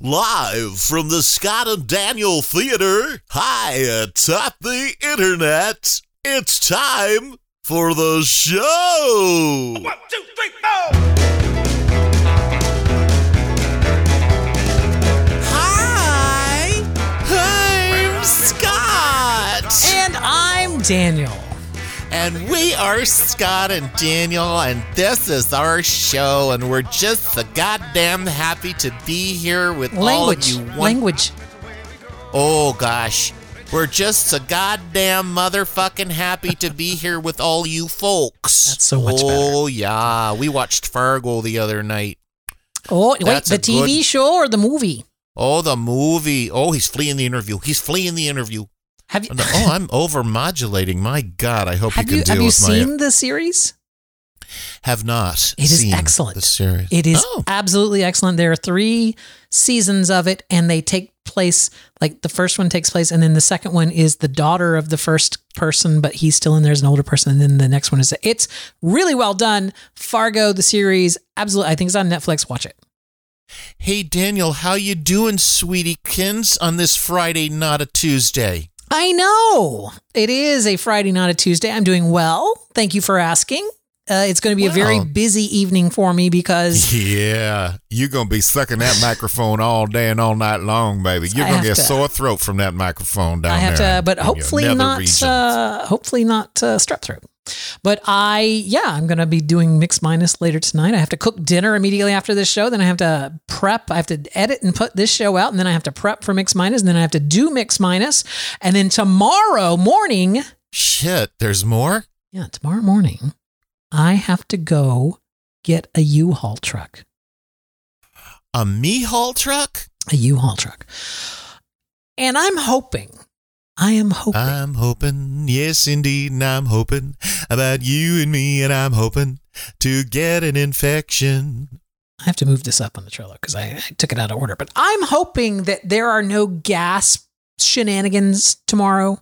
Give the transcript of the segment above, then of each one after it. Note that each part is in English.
Live from the Scott and Daniel Theater, high atop the internet, it's time for the show! 1, 2, 3, 4! Hi! I'm Scott! And I'm Daniel. And we are Scott and Daniel, and this is our show, and we're just so goddamn happy to be here with all of you. Language. Oh, gosh. We're just so goddamn motherfucking happy to be here with all you folks. That's so much better. Oh, yeah. We watched Fargo the other night. Oh, wait, the TV show or the movie? Oh, the movie. Oh, he's fleeing the interview. Have you? Oh, I'm over-modulating. My God, I hope you can deal with my... Have you seen the series? Have not. It is excellent. The series. It is absolutely excellent. There are 3 seasons of it, and they take place, like the first one takes place, and then the second one is the daughter of the first person, but he's still in there as an older person, and then the next one is... It's really well done. Fargo, the series, absolutely. I think it's on Netflix. Watch it. Hey, Daniel, how you doing, sweetiekins, on this Friday, not a Tuesday? I know. It is a Friday, not a Tuesday. I'm doing well. Thank you for asking. It's going to be a very busy evening for me because... Yeah, you're going to be sucking that microphone all day and all night long, baby. You're going to get a sore throat from that microphone down there. I have to, but hopefully not strep throat. But I'm going to be doing Mix Minus later tonight. I have to cook dinner immediately after this show. Then I have to prep. I have to edit and put this show out. And then I have to prep for Mix Minus. And then I have to do Mix Minus. And then tomorrow morning. Shit, there's more? Yeah, tomorrow morning, I have to go get a U-Haul truck. A me-haul truck? A U-Haul truck. And I am hoping, yes indeed, and I'm hoping about you and me, and I'm hoping to get an infection. I have to move this up on the trailer because I took it out of order, but I'm hoping that there are no gas shenanigans tomorrow.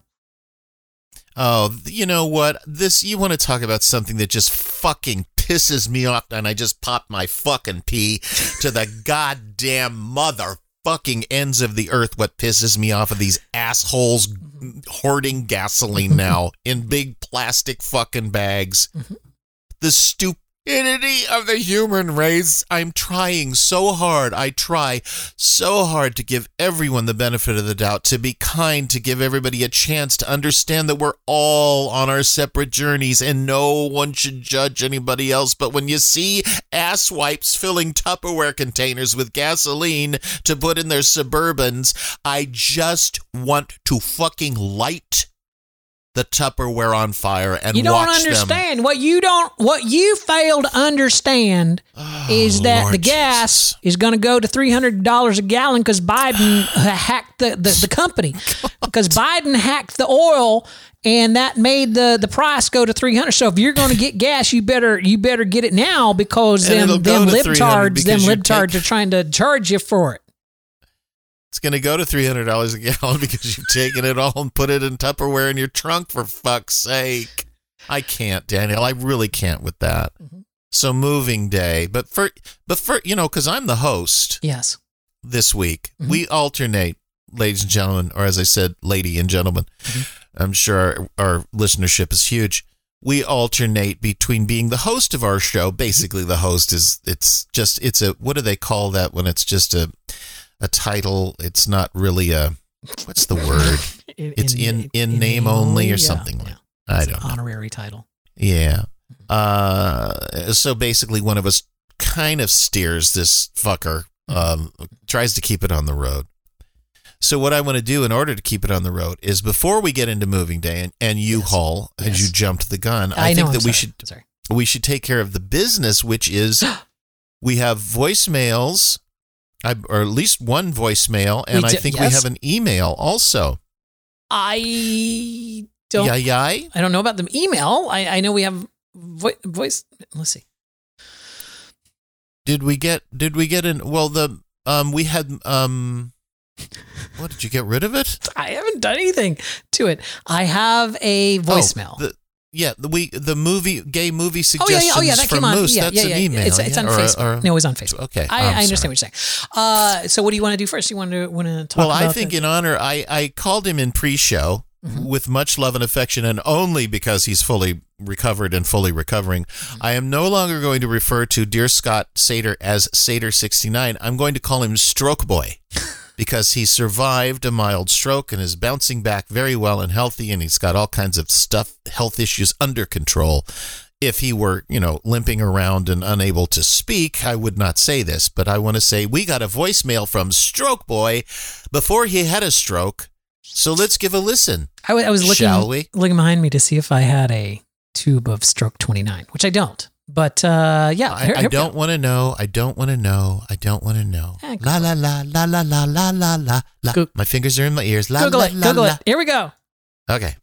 Oh, you know what? You want to talk about something that just fucking pisses me off, and I just popped my fucking pee to the goddamn motherfucking ends of the earth. What pisses me off of these assholes hoarding gasoline now in big plastic fucking bags. Mm-hmm. The stupidity of the human race. I'm trying so hard. I try so hard to give everyone the benefit of the doubt, to be kind, to give everybody a chance to understand that we're all on our separate journeys and no one should judge anybody else. But when you see asswipes filling Tupperware containers with gasoline to put in their Suburbans, I just want to fucking light the Tupperware on fire and watch them. You don't understand. What you fail to understand is that Lord the gas is going to go to $300 a gallon because Biden hacked the company. Because Biden hacked the oil and that made the price go to $300. So if you're going to get gas, you better get it now because them libtards are trying to charge you for it. It's going to go to $300 a gallon because you've taken it all and put it in Tupperware in your trunk, for fuck's sake. I can't, Daniel. I really can't with that. Mm-hmm. So moving day. But for because I'm the host. Yes. This week, we alternate, ladies and gentlemen, or as I said, lady and gentlemen. Mm-hmm. I'm sure our listenership is huge. We alternate between being the host of our show. Basically, the host it's a, what do they call that when it's just a title? It's not really what's the word? It's in name only or something like. I don't know. Honorary title. Yeah. So basically one of us kind of steers this fucker, tries to keep it on the road. So what I want to do in order to keep it on the road is, before we get into moving day and U-Haul, as you jumped the gun, I think that we should take care of the business, which is we have voicemails. Or at least one voicemail, and I think we have an email also. I don't. I don't know about the email. I know we have voice. Let's see. Did we get an? Well, we had. What, did you get rid of it? I haven't done anything to it. I have a voicemail. the movie, gay movie Oh suggestions yeah, that from came on. Moose. Yeah, That's an email. It's on Facebook. No, it's on Facebook. Okay, I understand what you're saying. So what do you want to do first? You want to talk about? Well, I think in honor, I called him in pre-show with much love and affection, and only because he's fully recovered and fully recovering. I am no longer going to refer to Dear Scott Sater as Sater69. I'm going to call him Stroke Boy. Because he survived a mild stroke and is bouncing back very well and healthy, and he's got all kinds of health issues under control. If he were, limping around and unable to speak, I would not say this, but I want to say we got a voicemail from Stroke Boy before he had a stroke. So let's give a listen. I was looking, shall we? Looking behind me to see if I had a tube of Stroke 29, which I don't. But I don't want to know. I don't want to know. I don't want to know. La la la la la la la la la la. My fingers are in my ears. La Google la it. la Google la. it. Here we go. Okay.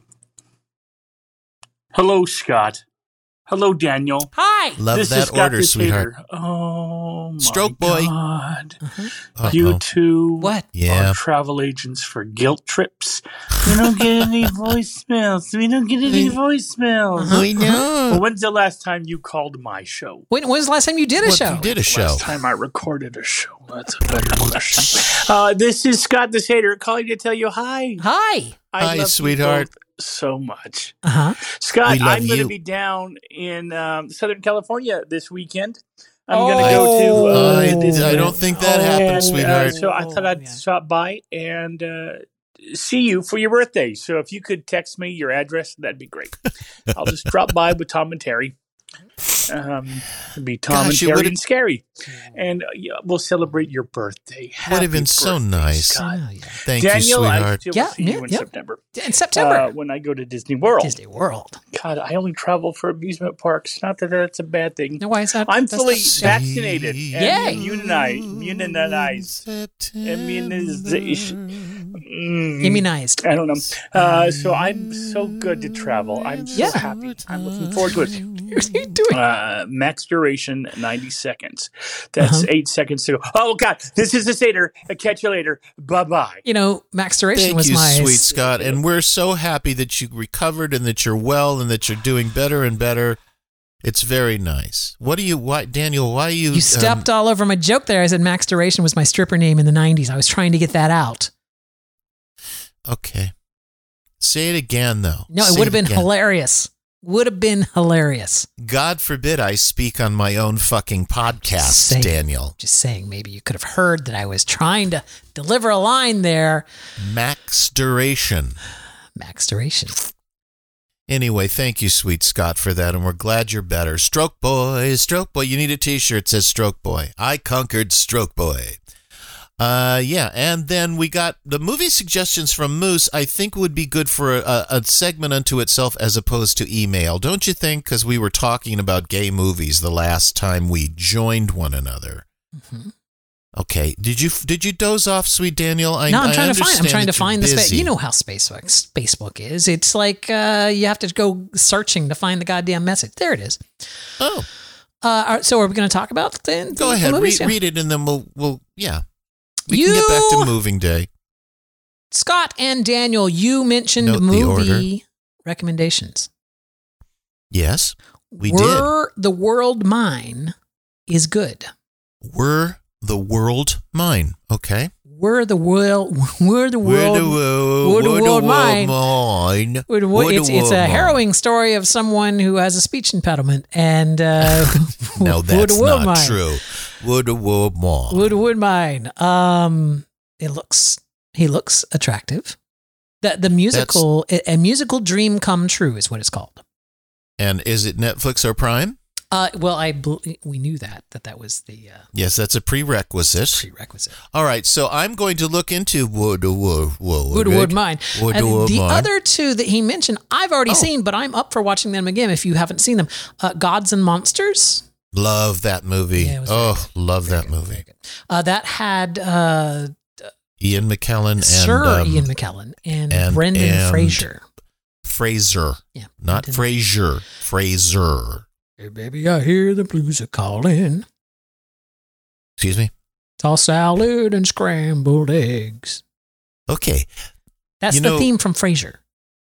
Hello, Scott. Hello, Daniel. Hi. Love this that is Scott order, the sweetheart. Satyr. Oh, my Stroke Boy. God. Uh-oh. You two What? Yeah. are travel agents for guilt trips. We don't get any voicemails. We don't get any voicemails. We know. Well, when's the last time you called my show? When's the last time you did a show? You did a show. Last time I recorded a show. That's a better question. This is Scott the Satyr calling to tell you hi. Hi. I Hi, love you sweetheart. both so much. Uh-huh. Scott, We love I'm going you. to be down in Southern California this weekend. I'm going to go to... I don't think that happened, and, sweetheart. so I thought I'd stop by and see you for your birthday. So if you could text me your address, that'd be great. I'll just drop by with Tom and Terry. It'd be Tom Gosh, it and Terry would've- and Scary. And we'll celebrate your birthday. Would have been Happy so birthday, nice. Scott. Thank you, Daniel, I sweetheart. still Yeah, will see you in yeah. September. In September. When I go to Disney World. Disney World. God, I only travel for amusement parks. Not that that's a bad thing. No, why is that? I'm that's fully not- vaccinated Yay. and immunized. Immunized. I don't know. So I'm so good to travel. I'm so happy. I'm looking forward to it. What are you doing? Max duration 90 seconds. That's 8 seconds to go. Oh God, this is the Satyr. I'll catch you later. Bye bye. Max duration Thank was you, my sweet Scott. And we're so happy that you recovered and that you're well and that you're doing better and better. It's very nice. Daniel, why you... You stepped all over my joke there. I said Max duration was my stripper name in the 90s. I was trying to get that out. Okay. Say it again, though. No, Say it would have been again. hilarious. Would have been hilarious. God forbid I speak on my own fucking podcast, Saying. Daniel. Just saying, maybe you could have heard that I was trying to deliver a line there. Max duration. Max duration. Anyway, thank you, sweet Scott, for that, and we're glad you're better. Stroke Boy, you need a t-shirt that says Stroke Boy. I conquered Stroke Boy. And then we got the movie suggestions from Moose. I think would be good for a segment unto itself as opposed to email, don't you think? Because we were talking about gay movies the last time we joined one another. Mm-hmm. Okay, did you doze off, sweet Daniel? I'm trying to find the space. busy. You know how Facebook is. It's like you have to go searching to find the goddamn message. There it is. Oh, so are we going to talk about the go ahead, movies? read it, and then we'll we can get back to moving day. Scott and Daniel, you mentioned Note the movie recommendations. Yes, we Were the World Mine is good. Were the world mine? Okay. Were the world mine? It's a harrowing story of someone who has a speech impediment, and no, that's not true. Wood mine. He looks attractive. The musical, a musical dream come true is what it's called. And is it Netflix or Prime? We knew that was the yes, that's a prerequisite. All right, so I'm going to look into Wood Mine. The other two that he mentioned, I've already seen, but I'm up for watching them again if you haven't seen them. Gods and Monsters. Love that movie. Yeah, love that movie. That had Ian McKellen and Sir Ian McKellen and Brendan Fraser. Yeah, not Fraser. Fraser. Hey, baby, I hear the blues are calling. Excuse me? Tossed salad and scrambled eggs. Okay. That's the theme from Frasier.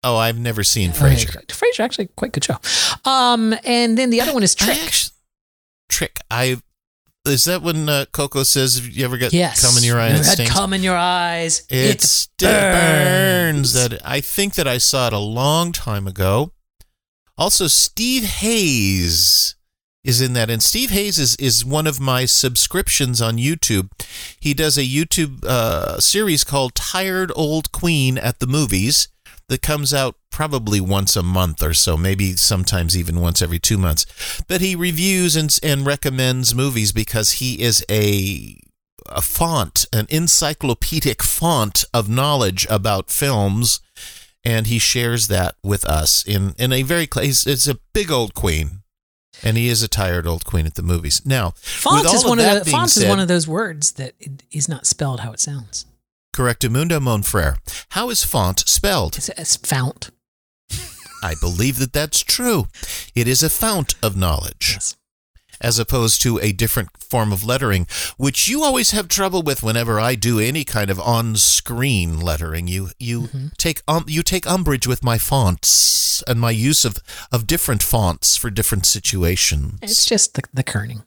Oh, I've never seen Frasier. Frasier, actually, quite good show. And then the other one is Trick. Trick. Is that when Coco says, "You ever get Yes. cum in your eye?" You and it had stings? cum in your eyes. It burns. That I think that I saw it a long time ago. Also, Steve Hayes is in that, and Steve Hayes is one of my subscriptions on YouTube. He does a YouTube series called "Tired Old Queen at the Movies" that comes out probably once a month or so, maybe sometimes even once every 2 months. But he reviews and recommends movies because he is a font, an encyclopedic font of knowledge about films, and he shares that with us in a very it's a big old queen, and he is a tired old queen at the movies. Now, font with is all one of of that the being font is said, one of those words that is not spelled how it sounds. Correctamundo, mon frere. How is font spelled? It's fount. I believe that that's true. It is a fount of knowledge, Yes. as opposed to a different form of lettering, which you always have trouble with whenever I do any kind of on-screen lettering. You take umbrage with my fonts and my use of different fonts for different situations. It's just the kerning.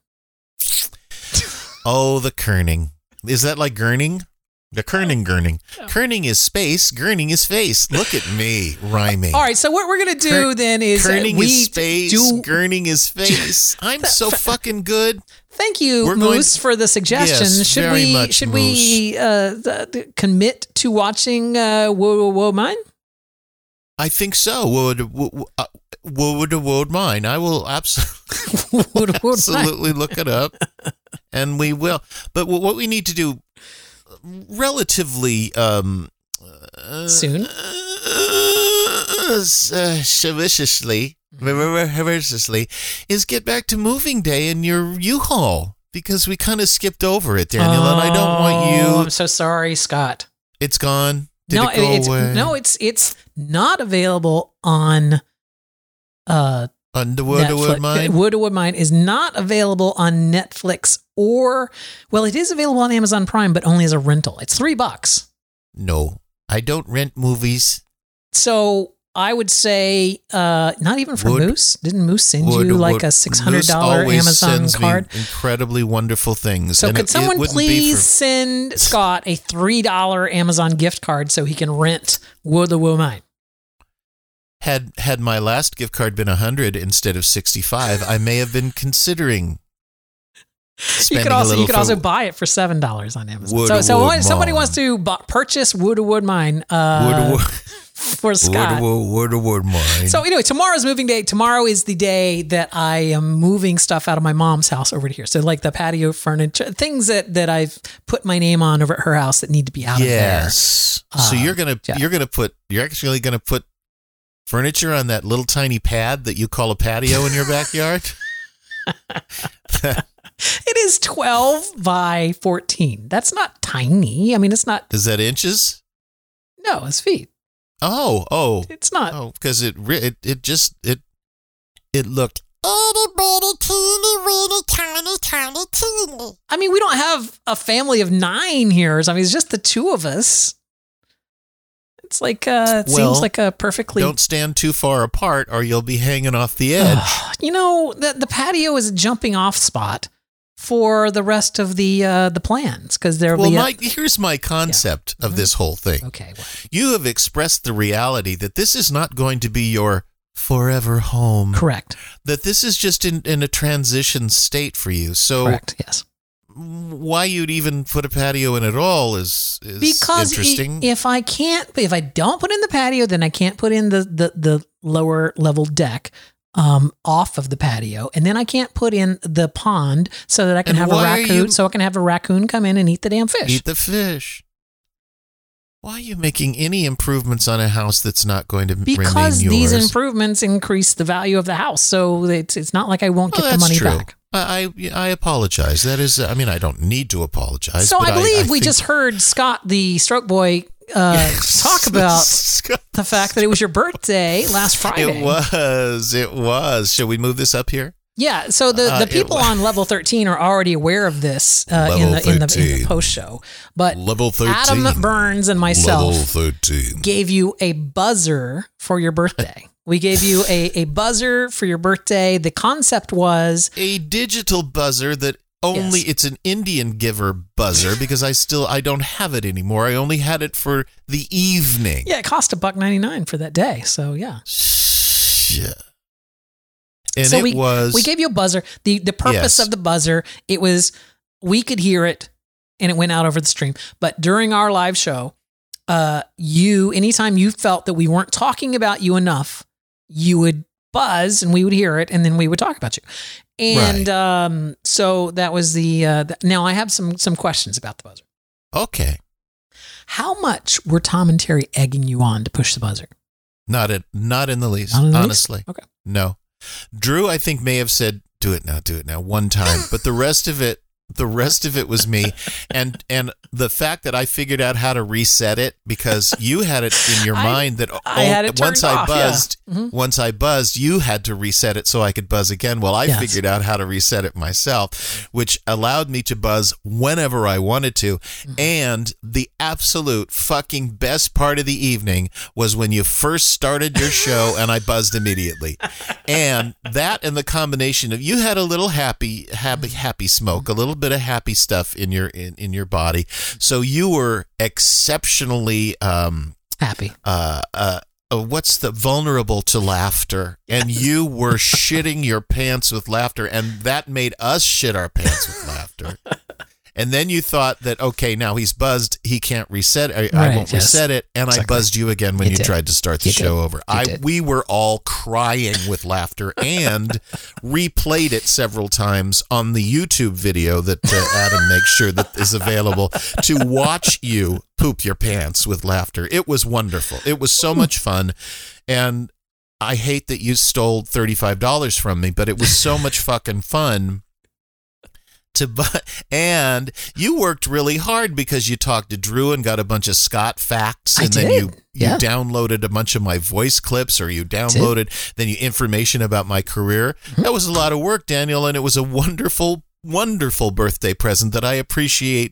Oh, the kerning. Is that like gurning? The kerning. Kerning is space, gurning is face. Look at me rhyming. All right, so what we're going to do then is kerning we is space, do. gurning is face. I'm so fucking good. Thank you, We're Moose, for the suggestion. Yes, should very we much, should we commit to watching Whoa Mine? I think so. Would mine. I will absolutely look it up, and we will. But what we need to do relatively Soon. viciously, is get back to moving day in your U-Haul, because we kind of skipped over it, Daniel, and I don't want you. I'm so sorry, Scott. It's gone. Did it go away? No, it's not available on On the Wood Mine? Wood Mine is not available on Netflix it is available on Amazon Prime, but only as a rental. It's $3. No, I don't rent movies. So I would say not even for Moose. Didn't Moose send you like a $600 Moose always Amazon sends card? Me incredibly wonderful things. So and could someone wouldn't be please send Scott a $3 Amazon gift card so he can rent Wood Mine? Had my last gift card been 100 instead of 65, I may have been considering You could also buy it for $7 on Amazon. So somebody wants to purchase Wood Mine for Scott. Wood Mine. So anyway, tomorrow's moving day. Tomorrow is the day that I am moving stuff out of my mom's house over to here. So like the patio furniture, things that I've put my name on over at her house that need to be out of there. Yes. So you're actually gonna put furniture on that little tiny pad that you call a patio in your backyard? It is 12 by 14. That's not tiny. I mean, it's not. Is that inches? No, it's feet. Oh. It's not. Oh, because it looked teeny. I mean, we don't have a family of 9 here. I mean, it's just the two of us. It's like seems like a perfectly. Don't stand too far apart, or you'll be hanging off the edge. The patio is a jumping off spot for the rest of the plans, because here's my concept of this whole thing. Okay, well. You have expressed the reality that this is not going to be your forever home. Correct. That this is just in a transition state for you. So correct. Yes. Why you'd even put a patio in at all is because interesting. If I don't put in the patio, then I can't put in the lower level deck off of the patio, and then I can't put in the pond so that I can have a raccoon. So I can have a raccoon come in and eat the damn fish. Eat the fish. Why are you making any improvements on a house that's not going to remain yours? Because these improvements increase the value of the house, so it's not like I won't get the money back. I apologize. That is, I don't need to apologize. So but I believe we think just heard Scott, the stroke boy, talk about the fact that it was your birthday last Friday. It was. Shall we move this up here? Yeah, so the people on level 13 are already aware of this in the post show. But level 13. Adam Burns and myself level 13. gave you a buzzer for your birthday. We gave you a buzzer for your birthday. The concept was a digital buzzer that only it's an Indian giver buzzer because I don't have it anymore. I only had it for the evening. Yeah, it cost $1.99 for that day. So yeah. Shit. And so we gave you a buzzer. The purpose of the buzzer, it was we could hear it and it went out over the stream. But during our live show, anytime you felt that we weren't talking about you enough, you would buzz and we would hear it and then we would talk about you. And so that was now I have some questions about the buzzer. Okay. How much were Tom and Terry egging you on to push the buzzer? Not in the least, honestly. Okay. No. Drew, I think, may have said, do it now, one time. But the rest of it was me. And the fact that I figured out how to reset it because you had it in your mind that once I buzzed, you had to reset it so I could buzz again. Well, I figured out how to reset it myself, which allowed me to buzz whenever I wanted to. And the absolute fucking best part of the evening was when you first started your show and I buzzed immediately. And that and the combination of you had a little happy smoke, a little bit of happy stuff in your body, so you were exceptionally happy. What's the vulnerable to laughter, and you were shitting your pants with laughter, and that made us shit our pants with laughter. And then you thought that, okay, now he's buzzed, he can't reset it. I won't reset it. And I buzzed you again when you tried to start the show over. We were all crying with laughter and replayed it several times on the YouTube video that Adam makes sure that is available to watch you poop your pants with laughter. It was wonderful. It was so much fun. And I hate that you stole $35 from me, but it was so much fucking fun. And you worked really hard because you talked to Drew and got a bunch of Scott facts, and then you downloaded a bunch of my voice clips, or you downloaded information about my career. That was a lot of work, Daniel, and it was a wonderful, wonderful birthday present that I appreciate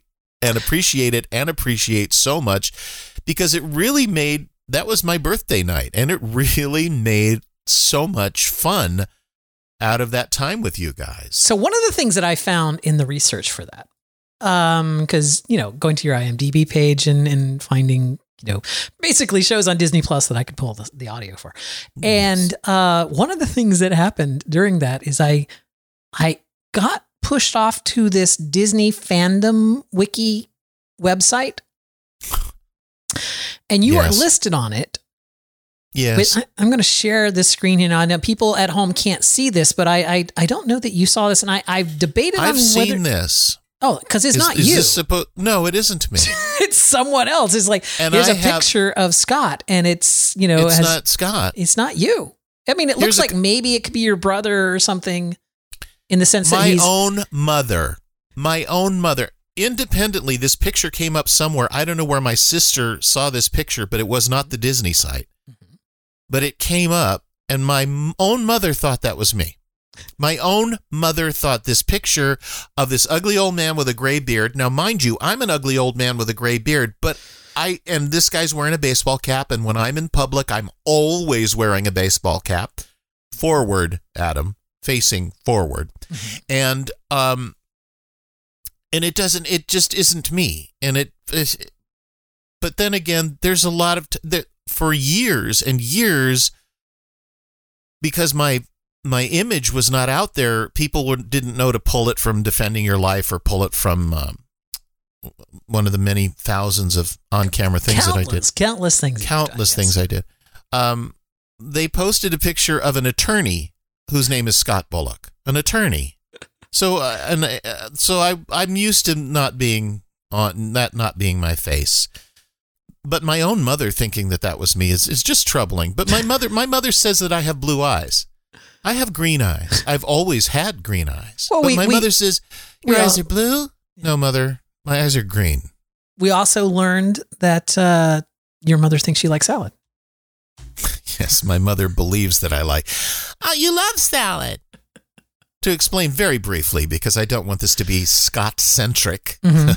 so much because it really made, that was my birthday night, and it really made so much fun out of that time with you guys. So one of the things that I found in the research for that, because, going to your IMDb page and finding, basically shows on Disney Plus that I could pull the audio for. Yes. And one of the things that happened during that is I got pushed off to this Disney fandom wiki website, and you are listed on it. Yes. Wait, I'm going to share this screen here now. I know people at home can't see this, but I don't know that you saw this, and I've debated on whether... I've seen this. Oh, because it's not you. No, it isn't me. It's someone else. It's like, there's a picture of Scott, and it's, it's not Scott. It's not you. I mean, it looks like maybe it could be your brother or something, in the sense that he's... My own mother. Independently, this picture came up somewhere. I don't know where my sister saw this picture, but it was not the Disney site. But it came up, and my own mother thought that was me. My own mother thought this picture of this ugly old man with a gray beard. Now, mind you, I'm an ugly old man with a gray beard, but and this guy's wearing a baseball cap, and when I'm in public, I'm always wearing a baseball cap. Forward, Adam, facing forward. And it just isn't me. But then again, there's a lot of, for years and years, because my image was not out there, people didn't know to pull it from Defending Your Life or pull it from one of the many thousands of on-camera things that I did. Countless things I did. They posted a picture of an attorney whose name is Scott Bullock, an attorney. So I'm used to not being my face. But my own mother thinking that was me is just troubling. But my mother says that I have blue eyes. I have green eyes. I've always had green eyes. Well, but my mother says, your eyes are blue? No, mother, my eyes are green. We also learned that your mother thinks you like salad. Yes, my mother believes that I like. Oh, you love salad. to explain very briefly, because I don't want this to be Scott-centric.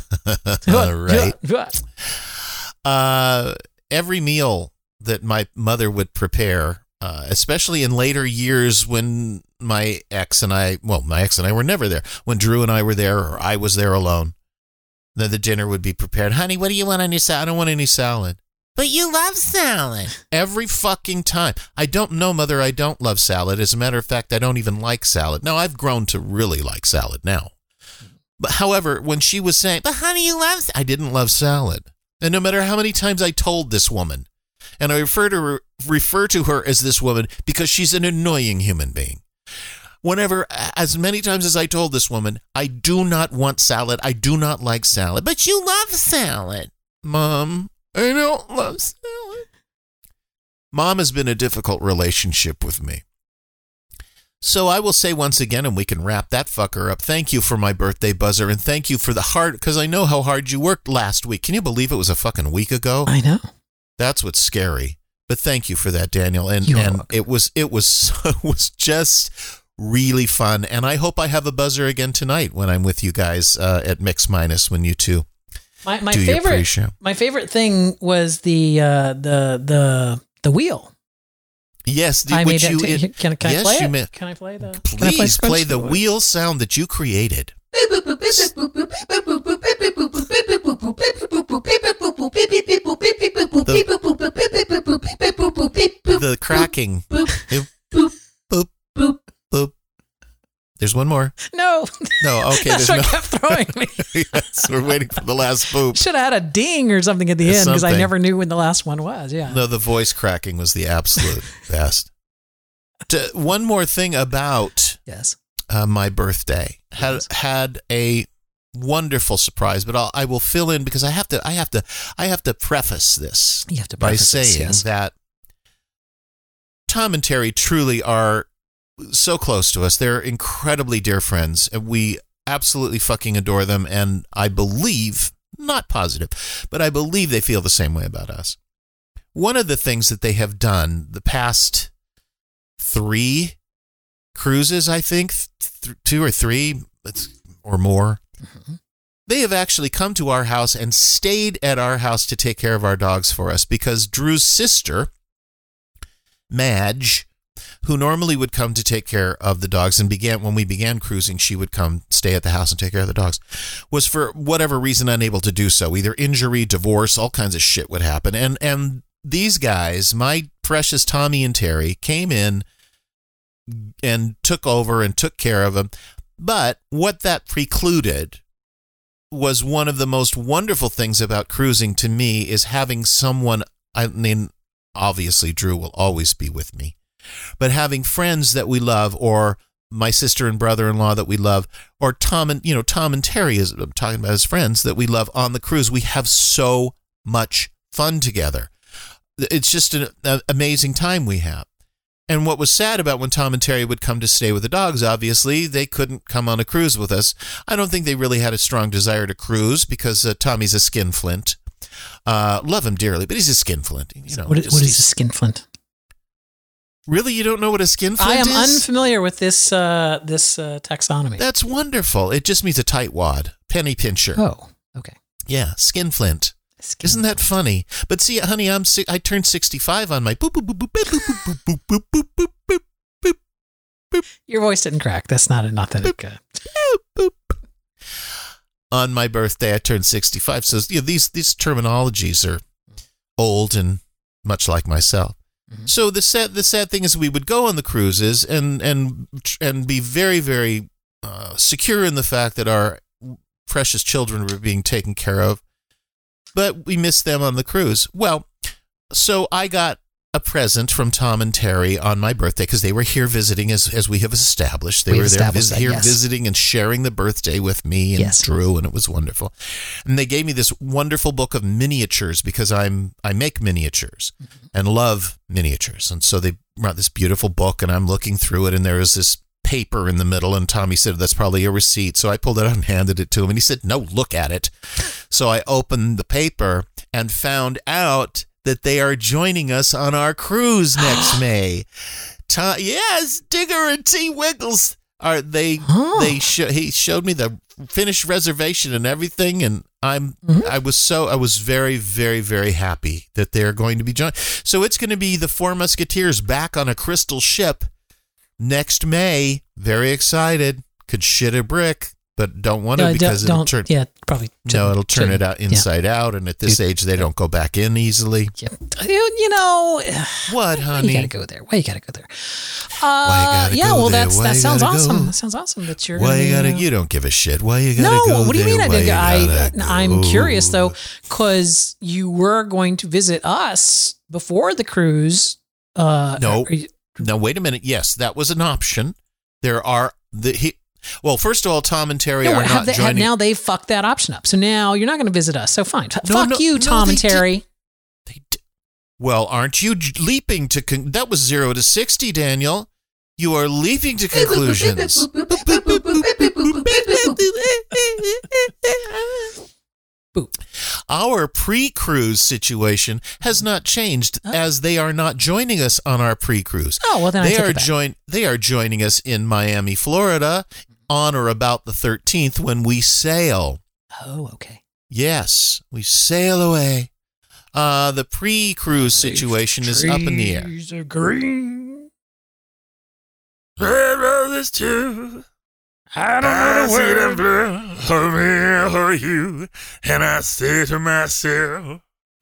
Right. Every meal that my mother would prepare, especially in later years when my ex and I were never there. When Drew and I were there, or I was there alone, then the dinner would be prepared. Honey, what do you want on your salad? I don't want any salad. But you love salad. Every fucking time. I don't know, Mother, I don't love salad. As a matter of fact, I don't even like salad. Now, I've grown to really like salad now. But however, when she was saying, but honey, you love salad, I didn't love salad. And no matter how many times I told this woman, and I refer to her as this woman because she's an annoying human being. As many times as I told this woman, I do not want salad. I do not like salad. But you love salad. Mom, I don't love salad. Mom has been a difficult relationship with me. So I will say once again, and we can wrap that fucker up, thank you for my birthday buzzer, and thank you for the hard, because I know how hard you worked last week. Can you believe it was a fucking week ago? I know. That's what's scary. But thank you for that, Daniel. And welcome. it was just really fun. And I hope I have a buzzer again tonight when I'm with you guys at Mix Minus when you two do your pre-show. My favorite thing was the wheel. Yes, can I play it? Can I play the? Please play the wheel sound that you created. The cracking. Boop, boop, boop, boop. There's one more. No. Okay. That's what kept throwing me. Yes, we're waiting for the last boop. Should have had a ding or something at the end because I never knew when the last one was. Yeah. No, the voice cracking was the absolute best. One more thing about my birthday. Had a wonderful surprise, but I will fill in because I have to preface this by saying that Tom and Terry truly are so close to us. They're incredibly dear friends, and we absolutely fucking adore them. And I believe, not positive, but I believe they feel the same way about us. One of the things that they have done the past 3 cruises, I think, 2 or 3 or more, they have actually come to our house and stayed at our house to take care of our dogs for us, because Drew's sister, Madge, who normally would come to take care of the dogs, and when we began cruising, she would come stay at the house and take care of the dogs, was for whatever reason unable to do so. Either injury, divorce, all kinds of shit would happen. And these guys, my precious Tommy and Terry, came in and took over and took care of them. But what that precluded was one of the most wonderful things about cruising to me is having someone, I mean, obviously Drew will always be with me, but having friends that we love, or my sister and brother-in-law that we love, or Tom and Terry, as I'm talking about, as friends that we love on the cruise. We have so much fun together. It's just an amazing time we have. And what was sad about when Tom and Terry would come to stay with the dogs, obviously, they couldn't come on a cruise with us. I don't think they really had a strong desire to cruise because Tommy's a skinflint. Love him dearly, but he's a skinflint. What is a skinflint? Really? You don't know what a skinflint is? I am unfamiliar with this taxonomy. That's wonderful. It just means a tightwad, penny pincher. Oh, okay. Yeah, skinflint. Isn't that funny? But see, honey, I turned 65 on my boop, boop, boop, boop, boop, boop, boop, boop, boop, boop, boop, boop, boop. Your voice didn't crack. That's not authentic. Boop, boop. On my birthday, I turned 65. So these terminologies are old and much like myself. Mm-hmm. So the sad thing is we would go on the cruises and be very, very secure in the fact that our precious children were being taken care of. But we missed them on the cruise. Well, so I got a present from Tom and Terry on my birthday because they were here visiting, as we have established. They were there visiting and sharing the birthday with me and Drew, and it was wonderful. And they gave me this wonderful book of miniatures because I make miniatures and love miniatures. And so they brought this beautiful book, and I'm looking through it, and there was this paper in the middle, and Tommy said, that's probably a receipt. So I pulled it out and handed it to him, and he said, no, look at it. So I opened the paper and found out that they are joining us on our cruise next May. Yes, Digger and T. Wiggles. He showed me the finished reservation and everything, and I was very, very, very happy that they're going to be joined. So it's going to be the Four Musketeers back on a crystal ship next May. Very excited. Could shit a brick, but don't want to because it'll turn. Yeah, probably. It'll turn it out inside out, and at this age, they don't go back in easily. Yeah. You know. What, honey? Why you gotta go there? Why you gotta go there? That sounds awesome. That sounds awesome. That you're. Why you gotta? You don't give a shit. Why you gotta go? No, what do you mean? I'm go? curious though, because you were going to visit us before the cruise. No, wait a minute. Yes, that was an option. There are Well, first of all, Tom and Terry are not joining. Now they've fucked that option up. So now you're not going to visit us. So fine. Fuck you, Tom and Terry. Well, aren't you leaping to... that was 0 to 60, Daniel. You are leaping to conclusions. Our pre-cruise situation has not changed as they are not joining us on our pre-cruise. Oh, well, then they are joining us in Miami, Florida on or about the 13th when we sail. Oh, okay. Yes, we sail away. The pre-cruise situation is up in the air. Trees are green. It's true. I don't know where blue for me or you, and I say to myself,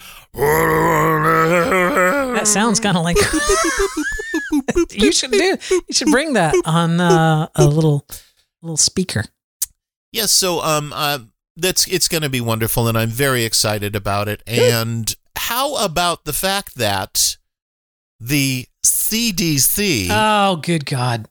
that sounds kind of like you should bring that on a little speaker. Yes, so it's going to be wonderful, and I'm very excited about it. And how about the fact that the CDC? Oh, good God.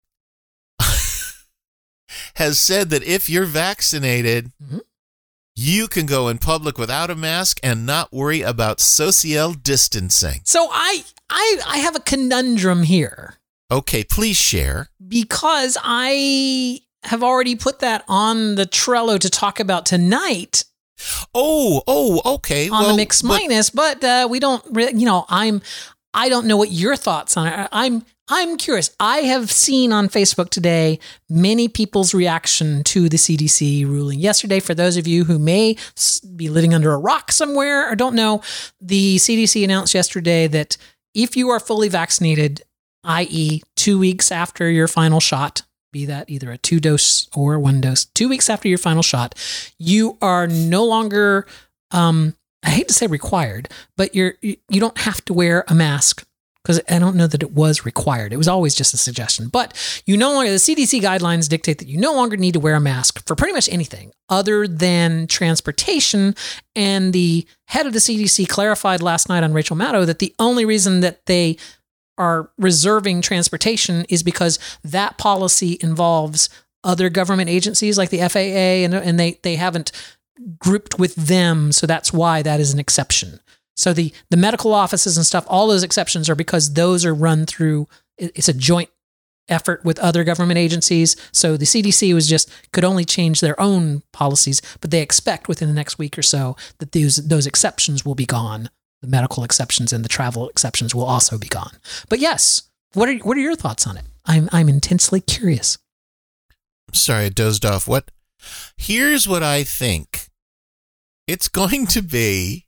Has said that if you're vaccinated, you can go in public without a mask and not worry about social distancing. So I have a conundrum here. Okay, please share. Because I have already put that on the Trello to talk about tonight. Oh, okay. On the Mix Minus, but we don't really, I don't know what your thoughts on it. I'm curious. I have seen on Facebook today many people's reaction to the CDC ruling yesterday. For those of you who may be living under a rock somewhere or don't know, the CDC announced yesterday that if you are fully vaccinated, i.e. 2 weeks after your final shot, be that either a 2-dose or 1-dose, 2 weeks after your final shot, you are no longer, I hate to say required, but you don't have to wear a mask. Because I don't know that it was required. It was always just a suggestion. But the CDC guidelines dictate that you no longer need to wear a mask for pretty much anything other than transportation. And the head of the CDC clarified last night on Rachel Maddow that the only reason that they are reserving transportation is because that policy involves other government agencies like the FAA, and they haven't grouped with them. So that's why that is an exception. So the medical offices and stuff, all those exceptions are because those are run through, it's a joint effort with other government agencies. So the CDC could only change their own policies, but they expect within the next week or so that those exceptions will be gone. The medical exceptions and the travel exceptions will also be gone. But yes, what are your thoughts on it? I'm intensely curious. Sorry, I dozed off. Here's what I think. It's going to be...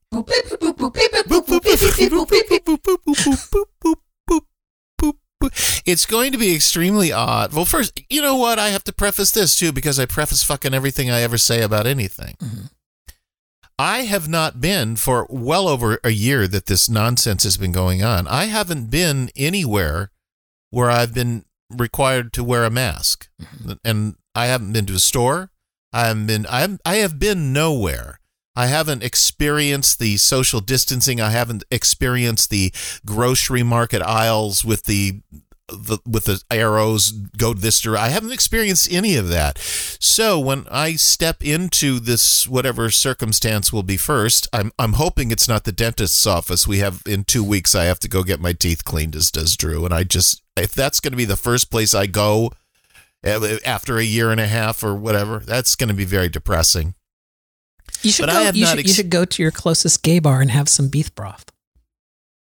It's going to be extremely odd. Well, first, you know what? I have to preface this too, because I preface fucking everything I ever say about anything. Mm-hmm. I have not been, for well over a year that this nonsense has been going on, I haven't been anywhere where I've been required to wear a mask. Mm-hmm. And I haven't been to a store. I have been nowhere. I haven't experienced the social distancing. I haven't experienced the grocery market aisles with the arrows, go this direction. I haven't experienced any of that. So when I step into this, whatever circumstance will be first, I'm hoping it's not the dentist's office. We have in 2 weeks, I have to go get my teeth cleaned, as does Drew. And if that's going to be the first place I go after a year and a half or whatever, that's going to be very depressing. You should go to your closest gay bar and have some beef broth.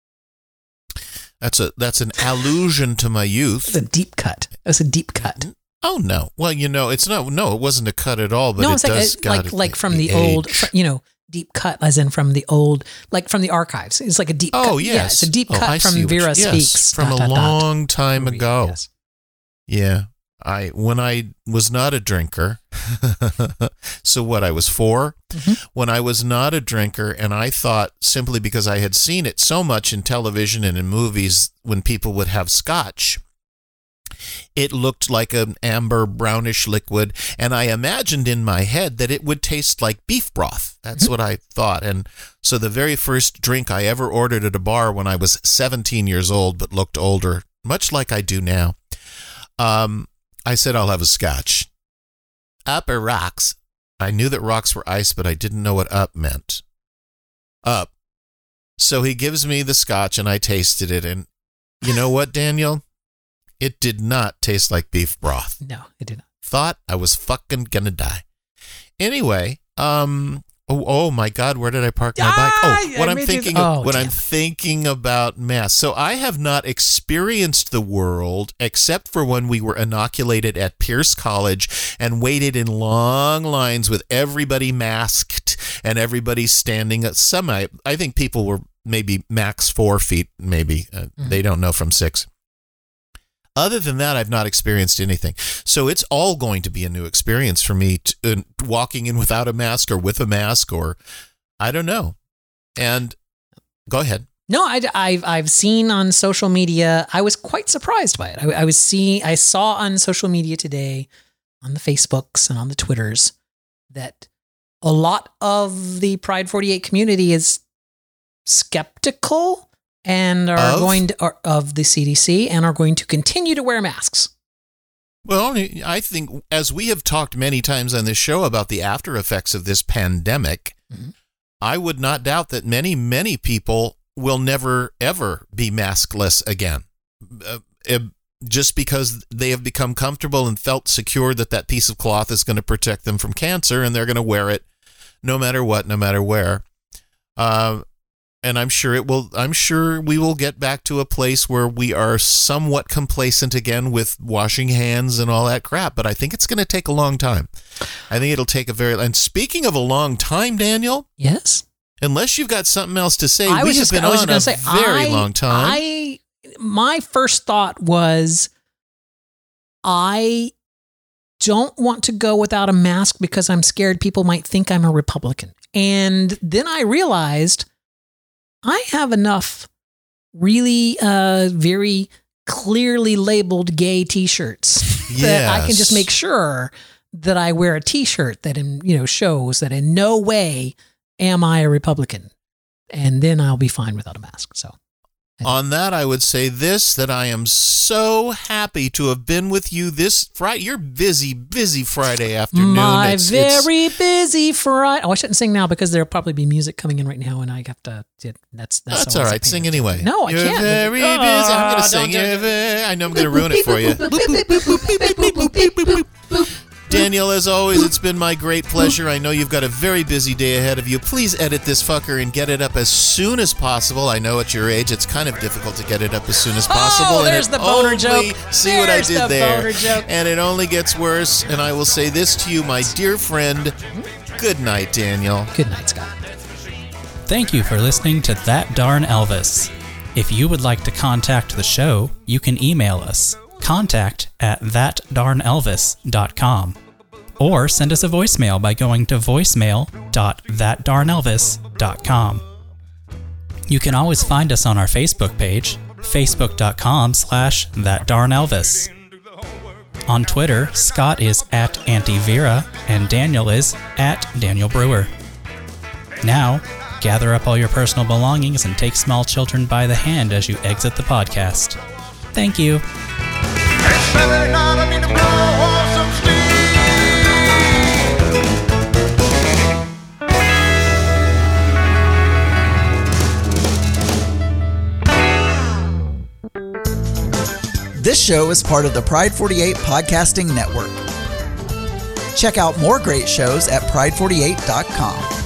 That's an allusion to my youth. That's a deep cut. Oh no! Well, it's not. No, it wasn't a cut at all. But No, it it's does like from the old, deep cut, as in from the old, like from the archives. It's like a deep cut. Oh yes, Yeah, it's a deep cut from Vera Speaks. From a long time ago. Yes. Yeah, when I was not a drinker. So what? I was 4 when I was not a drinker, and I thought simply because I had seen it so much in television and in movies when people would have scotch. It looked like an amber brownish liquid, and I imagined in my head that it would taste like beef broth. That's what I thought. And so the very first drink I ever ordered at a bar when I was 17 years old but looked older, much like I do now, I said, I'll have a scotch. Up or rocks? I knew that rocks were ice, but I didn't know what up meant. Up. So he gives me the scotch, and I tasted it, and you know what, Daniel? It did not taste like beef broth. No, it did not. Thought I was fucking gonna die. Anyway, oh my God, where did I park my bike? I'm thinking about masks. So I have not experienced the world except for when we were inoculated at Pierce College and waited in long lines with everybody masked and everybody standing at I think people were maybe max 4 feet, maybe. They don't know from 6. Other than that, I've not experienced anything. So it's all going to be a new experience for me walking in without a mask or with a mask, or I don't know. And go ahead. No, I've seen on social media. I was quite surprised by it. I saw on social media today, on the Facebooks and on the Twitters, that a lot of the Pride 48 community is skeptical and are of the CDC and are going to continue to wear masks. Well, I think as we have talked many times on this show about the after effects of this pandemic, I would not doubt that many, many people will never, ever be maskless again. Just because they have become comfortable and felt secure that piece of cloth is going to protect them from cancer, and they're going to wear it no matter what, no matter where. And I'm sure we will get back to a place where we are somewhat complacent again with washing hands and all that crap. But I think it's going to take a long time. I think it'll take and speaking of a long time, Daniel. Yes. Unless you've got something else to say, we have been on a very long time. My first thought was, I don't want to go without a mask because I'm scared people might think I'm a Republican. And then I realized I have enough really very clearly labeled gay T-shirts that I can just make sure that I wear a T-shirt that shows that in no way am I a Republican, and then I'll be fine without a mask. So on that, I would say that I am so happy to have been with you this Friday. You're busy Friday afternoon. Very busy Friday. Oh, I shouldn't sing now because there'll probably be music coming in right now, and I have to. That's all right. Sing anyway. No, I can't. You're very busy. I'm going to sing. I know I'm going to ruin it for you. Daniel, as always, it's been my great pleasure. I know you've got a very busy day ahead of you. Please edit this fucker and get it up as soon as possible. I know at your age, it's kind of difficult to get it up as soon as possible. Oh, there's the boner joke. See what I did there. And it only gets worse. And I will say this to you, my dear friend. Good night, Daniel. Good night, Scott. Thank you for listening to That Darn Elvis. If you would like to contact the show, you can email us. contact@thatdarnelvis.com, or send us a voicemail by going to voicemail.thatdarnelvis.com. You can always find us on our Facebook page, facebook.com/thatdarnelvis. On Twitter, Scott is @AntiVera and Daniel is @DanielBrewer. Now, gather up all your personal belongings and take small children by the hand as you exit the podcast. Thank you. This show is part of the Pride 48 Podcasting Network. Check out more great shows at pride48.com.